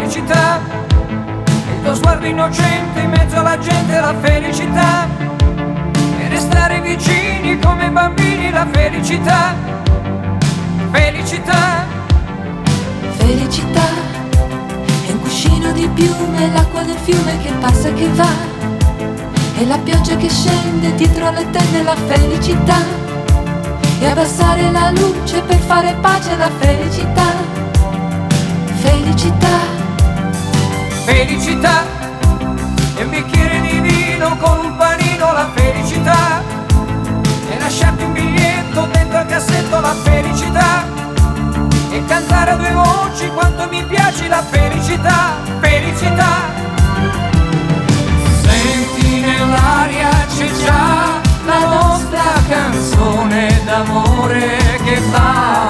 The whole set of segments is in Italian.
felicità, il tuo sguardo innocente in mezzo alla gente, la felicità, e restare vicini come bambini, la felicità, felicità. Felicità è un cuscino di piume, l'acqua del fiume che passa e che va, e la pioggia che scende dietro le tende, la felicità, e abbassare la luce per fare pace, la felicità, felicità. Felicità è un bicchiere di vino con un panino, la felicità, e lasciarti un biglietto dentro al cassetto, la felicità, e cantare a due voci quanto mi piace, la felicità, felicità. Senti nell'aria c'è già la nostra canzone d'amore che va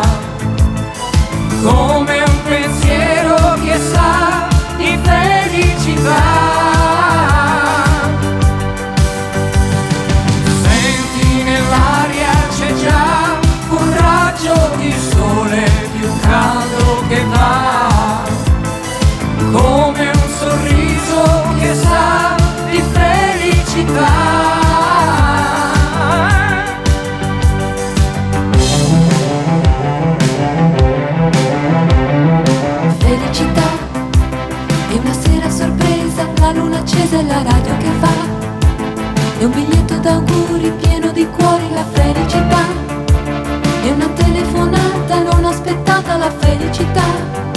come un pensiero che sa di felicità. Senti nell'aria c'è già un raggio di sole più caldo che va come un sorriso che sa di felicità. Felicità è una sera sorpresa, la luna accesa e la radio che va, è un biglietto d'auguri pieno di cuori, la felicità, è una telefonata non aspettata, la felicità,